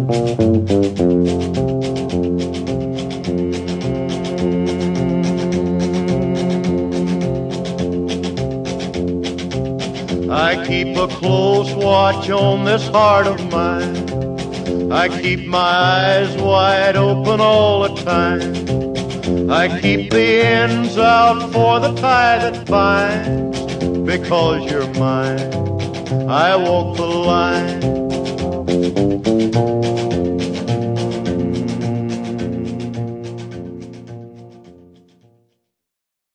I keep a close watch on this heart of mine. I keep my eyes wide open all the time. I keep the ends out for the tie that binds. Because you're mine, I walk the line.